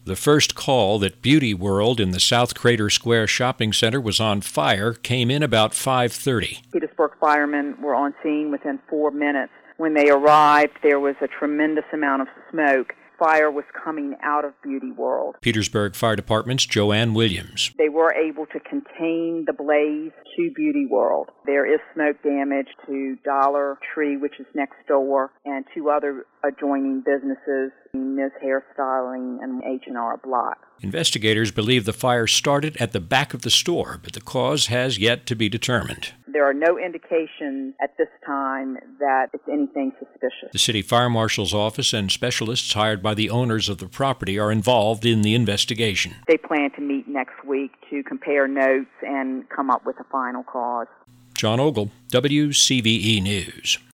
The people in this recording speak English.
The first call that Beauty World in the South Crater Square Shopping Center was on fire came in about 5:30. Petersburg firemen were on scene within 4 minutes. When they arrived, there was a tremendous amount of smoke. Fire was coming out of Beauty World. Petersburg Fire Department's Joanne Williams. They were able to contain the blaze to Beauty World. There is smoke damage to Dollar Tree, which is next door, and 2 other adjoining businesses, Ms. Hairstyling and H&R Block. Investigators believe the fire started at the back of the store, but the cause has yet to be determined. There are no indications at this time that it's anything suspicious. The city fire marshal's office and specialists hired by the owners of the property are involved in the investigation. They plan to meet next week to compare notes and come up with a final cause. John Ogle, WCVE News.